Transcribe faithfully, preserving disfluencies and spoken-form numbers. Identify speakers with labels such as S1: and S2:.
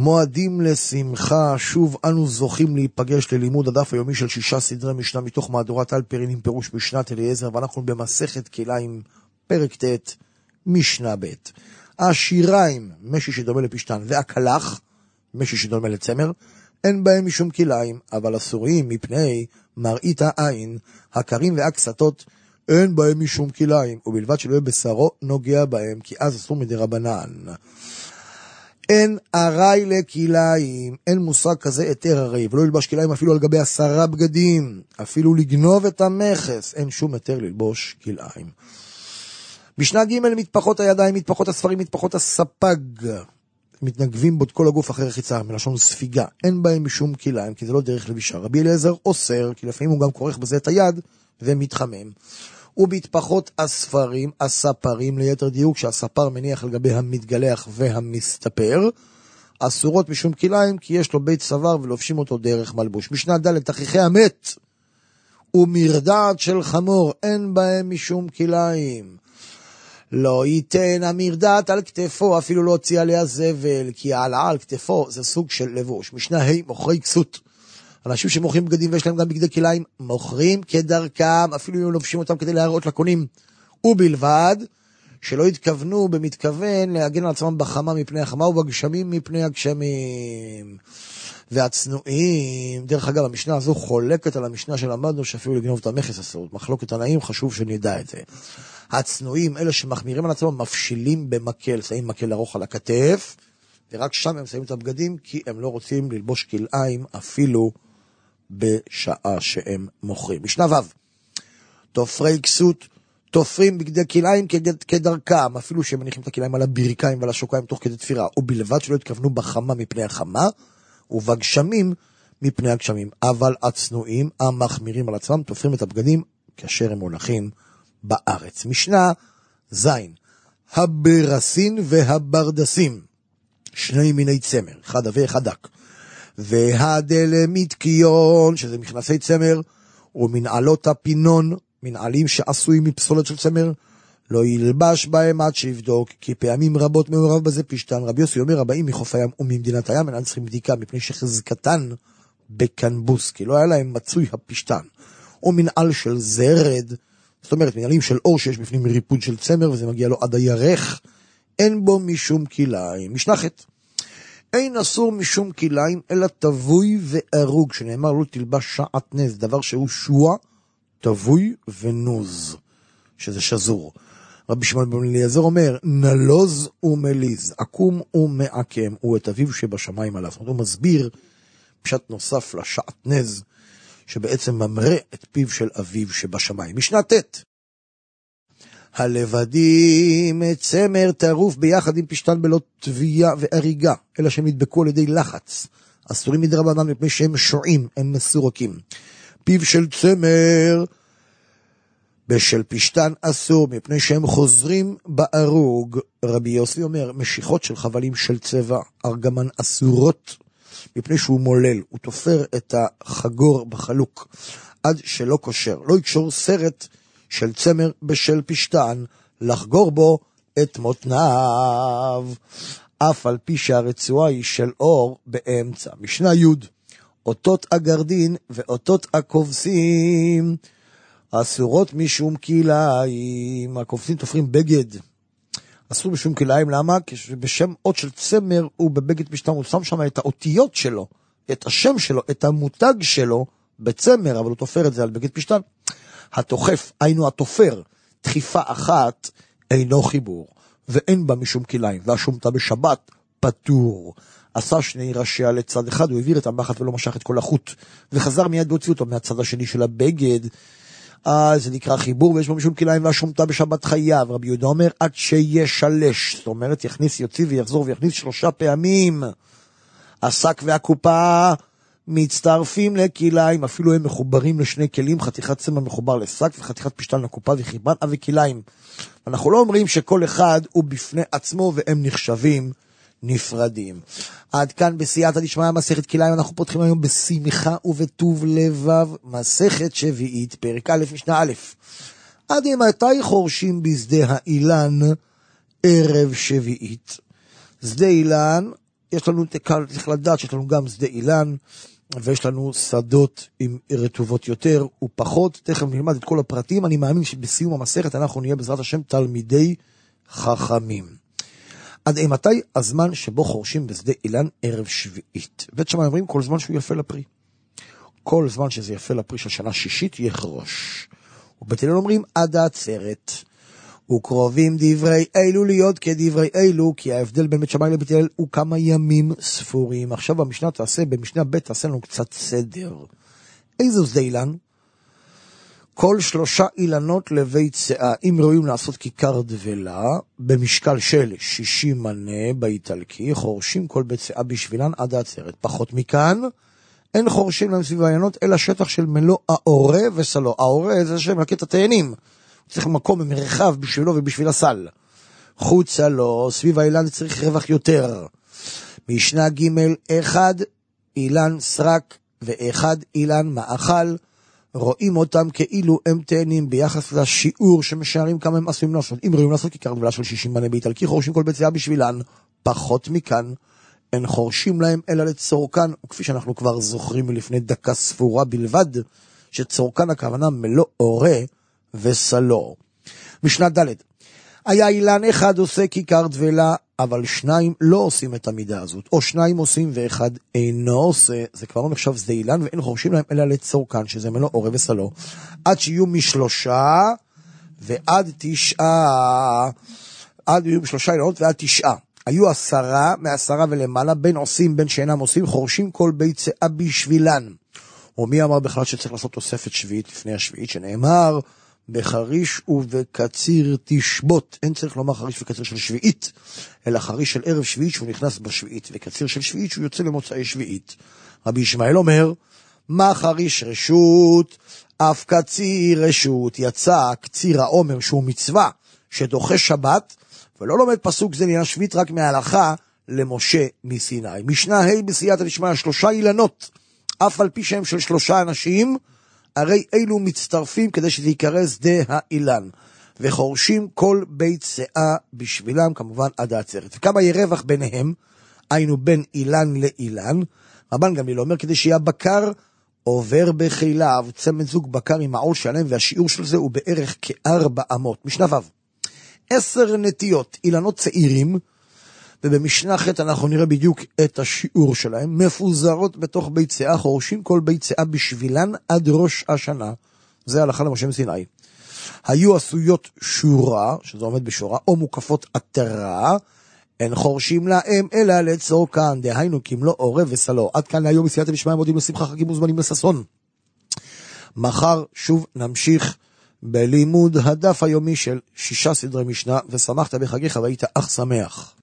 S1: מועדים לשמחה, שוב אנו זוכים להיפגש ללימוד הדף היומי של שישה סדרי משנה מתוך מהדורת אלפרין עם פירוש משנת אליעזר, ואנחנו במסכת כליים פרק ט' משנה ב'. השיריים, משי שדומה לפשתן, והקלח, משי שדומה לצמר, אין בהם משום כליים, אבל אסורים מפני מראית העין, הקרים והקסתות, אין בהם משום כליים, ובלבד שלא יהיה בשרו נוגע בהם, כי אז אסור מדרבנן. אין ארעי לכליים, אין מושג כזה היתר הרי, ולא ילבש כליים אפילו על גבי עשרה בגדים, אפילו לגנוב את המכס, אין שום היתר ללבוש כליים. משנה ג' מטפחות הידיים, מטפחות הספרים, מטפחות הספג, מתנגבים בו את כל הגוף אחרי רחיצה, מלשון ספיגה, אין בהם משום כליים, כי זה לא דרך לבישה. רבי אליעזר אוסר, כי לפעמים הוא גם כורך בזה את היד, ומתחמם. ובטפחות הספרים, הספרים, ליתר דיוק, שהספר מניח על גבי המתגלח והמסתפר, אסורות משום כליים, כי יש לו בית צוואר ולובשים אותו דרך מלבוש. משנה ד' תכריכי המת ומרדעת של חמור, אין בהם משום כליים. לא ייתן המרדעת על כתפו, אפילו לא הוציא עליה זבל, כי העלאה על כתפו זה סוג של לבוש. משנה ה' מוכרי כסות. אנשים שמוכרים בגדים ויש להם גם בגדי כליים, מוכרים כדרכם, אפילו אם לובשים אותם כדי להראות לקונים. ובלבד שלא התכוונו במתכוון להגן על עצמם בחמה מפני החמה ובגשמים מפני הגשמים. והצנועים, דרך אגב, המשנה הזו חולקת על המשנה שלמדנו שאפילו לגנוב את המכס אסור. מחלוקת תנאים, חשוב שנדע את זה. הצנועים, אלה שמחמירים על עצמם, מפשילים במקל, שמים מקל ארוך על הכתף, ורק שם הם שמים את הבגדים, כי הם לא רוצים ללבוש כליים אפילו בשעה שהם מוכרים. משנה ו' תופרי כסות, תופרים בגדי כליים כדרכם, אפילו שהם מניחים את הכליים על הברכיים ועל השוקיים תוך כדי תפירה, ובלבד שלא התכוונו בחמה מפני החמה, ובגשמים מפני הגשמים. אבל הצנועים, המחמירים על עצמם, תופרים את הבגדים כאשר הם מונחים בארץ. משנה זין, הברסין והברדסים, שני מיני צמר, אחד עבה אחד דק, והדלמתקיון, שזה מכנסי צמר, ומנעלות הפינון, מנעלים שעשוי מפסולת של צמר, לא ילבש בהם עד שיבדוק, כי פעמים רבות מעורב בזה פשטן. רבי יוסי אומר, הבאים מחוף הים וממדינת הים, אינם צריכים בדיקה, מפני שחזקתן בקנבוס, כי לא היה להם מצוי הפשטן. או מנעל של זרד, זאת אומרת, מנעלים של אור שיש בפנים ריפוד של צמר, וזה מגיע לו עד הירך, אין בו משום כליים. משנה ח' אין אסור משום כליים, אלא תבוי וארוג, שנאמר לא תלבש שעטנז, דבר שהוא שוע, תבוי ונוז, שזה שזור. רבי שמעון בן אליעזר אומר, נלוז ומליז, עקום ומעקם, הוא את אביו שבשמיים עליו. הוא מסביר פשט נוסף לשעטנז, שבעצם ממרא את פיו של אביו שבשמיים. משנה ט' הלבדים צמר טרוף ביחד עם פשטן בלא תביעה ואריגה, אלא שהם נדבקו על ידי לחץ. אסורים מדרבנן מפני שהם שועים, הם מסורקים. פיו של צמר בשל פשטן אסור, מפני שהם חוזרים בארוג. רבי יוסי אומר, משיכות של חבלים של צבע, ארגמן אסורות, מפני שהוא מולל, הוא תופר את החגור בחלוק, עד שלא קושר. לא יקשור סרט של צמר בשל פשטן, לחגור בו את מותניו, אף על פי שהרצועה היא של אור באמצע. משנה י' אותות הגרדין ואותות הכובסים, אסורות משום כליים. הכובסים תופרים בגד, אסור משום כליים, למה? כי בשם אות של צמר הוא בבגד פשטן, הוא שם שם את האותיות שלו, את השם שלו, את המותג שלו בצמר, אבל הוא תופר את זה על בגד פשטן. התוחף, היינו התופר, דחיפה אחת, אינו חיבור, ואין בה משום כליים, והשומתה בשבת פטור. עשה שני ראשיה לצד אחד, הוא העביר את המחט ולא משך את כל החוט, וחזר מיד והוציא אותו מהצד השני של הבגד. אז זה נקרא חיבור, ויש בו משום כליים, והשומתה בשבת חייב. רבי יהודה אומר, עד שישלש, זאת אומרת, יכניס, יוציא ויחזור ויכניס שלושה פעמים. השק והקופה מצטרפים לכליים, אפילו הם מחוברים לשני כלים, חתיכת צמר מחובר לשק וחתיכת פשטן לקופה וחיבן וכליים. אנחנו לא אומרים שכל אחד הוא בפני עצמו והם נחשבים נפרדים. עד כאן בסייעתא דשמיא מסכת כליים. אנחנו פותחים היום בשמחה ובטוב לבב, מסכת שביעית, פרק א', משנה א'. עד מתי חורשים בשדה האילן ערב שביעית? שדה אילן יש לנו, צריך לדעת שיש לנו גם שדה אילן, ויש לנו שדות עם רטובות יותר ופחות. תכף נלמד את כל הפרטים. אני מאמין שבסיום המסכת אנחנו נהיה בעזרת השם תלמידי חכמים. עד אימתי הזמן שבו חורשים בשדה אילן? ערב שביעית. בית שמאי אומרים כל זמן שהוא יפה לפרי. כל זמן שזה יפה לפרי של שנה שישית יחרוש. ובית הלל אומרים עד העצרת. וקרובים דברי אלו להיות כדברי אלו, כי ההבדל בין בית שמאי לבית הלל הוא כמה ימים ספורים. עכשיו במשנה תעשה, במשנה ב' תעשה לנו קצת סדר. איזה שדה אילן? כל שלושה אילנות לבית שאה, אם ראויים לעשות כיכר דבלה, במשקל של שישים מנה באיטלקי, חורשים כל בית שאה בשבילן עד העצרת. פחות מכאן, אין חורשים להם סביב האילנות, אלא שטח של מלוא האורה וסלו. האורה זה שמלקט את התאנים. צריך מקום מרחב בשבילו ובשביל הסל. חוצה לו, סביב האילן צריך רווח יותר. משנה ג' אחד אילן סרק ואחד אילן מאכל, רואים אותם כאילו הם תאנים ביחס לשיעור שמשערים כמה הם עשויים לעשות. אם ראויים לעשות כיכר דבלה של שישים מנה באיטלקי, חורשים כל בית שאה בשבילן. פחות מכאן, אין חורשים להם אלא לצורכן, וכפי שאנחנו כבר זוכרים מלפני דקה ספורה בלבד, שצורכן הכוונה מלוא אורה וסלו. משנה ד' היה אילן אחד עושה כיכר דבלה, אבל שניים לא עושים את המידה הזאת, או שניים עושים ואחד אינו עושה, זה כבר לא נחשב שדה אילן, ואין חורשים להם אלא לצורכן, שזה מלוא אורה וסלו, עד שיהיו משלושה ועד תשעה, עד יהיו משלושה אילנות ועד תשעה. היו עשרה, מעשרה ולמעלה, בין עושים בין שאינם עושים, חורשים כל בית שאה בשבילן. ומי אמר בכלל שצריך לעשות תוספת שביעית לפני השביעית, שנאמר בחריש ובקציר תשבות. אין צריך לומר חריש וקציר של שביעית, אלא חריש של ערב שביעית שהוא נכנס בשביעית, וקציר של שביעית שהוא יוצא למוצאי שביעית. רבי ישמעאל אומר, מה חריש רשות, אף קציר רשות. יצא קציר העומר שהוא מצווה שדוחה שבת, ולא לומד פסוק זה לעניין שביעית רק מההלכה למשה מסיני. משנה ה' בסייעתא דשמיא, שלושה אילנות, אף על פי שהם של שלושה אנשים, הרי אלו מצטרפים כדי שזה יקרא שדה האילן, וחורשים כל בית שאה בשבילם, כמובן עד העצרת. וכמה יהיה רווח ביניהם, היינו בין אילן לאילן, רבן גמליאל אומר כדי שיהיה בקר עובר בחיליו, צמד זוג בקר עם העול שלם, והשיעור של זה הוא בערך כארבע אמות. משנה ו' עשר נטיות, אילנות צעירים, ובמשנה ח' אנחנו נראה בדיוק את השיעור שלהם, מפוזרות בתוך בית שאה, חורשים כל בית שאה בשבילן עד ראש השנה. זה הלכה למשה מסיני. היו עשויות שורה, שזה עומד בשורה, או מוקפות עטרה, אין חורשים להם אלא לצורכן, דהיינו כמלוא אורה וסלו. עד כאן להיום בסייעתא דשמיא, מודים לשמחה, חגים מוזמנים לששון. מחר שוב נמשיך בלימוד הדף היומי של שישה סדרי משנה, ושמחת בחגיך והיית אך שמח.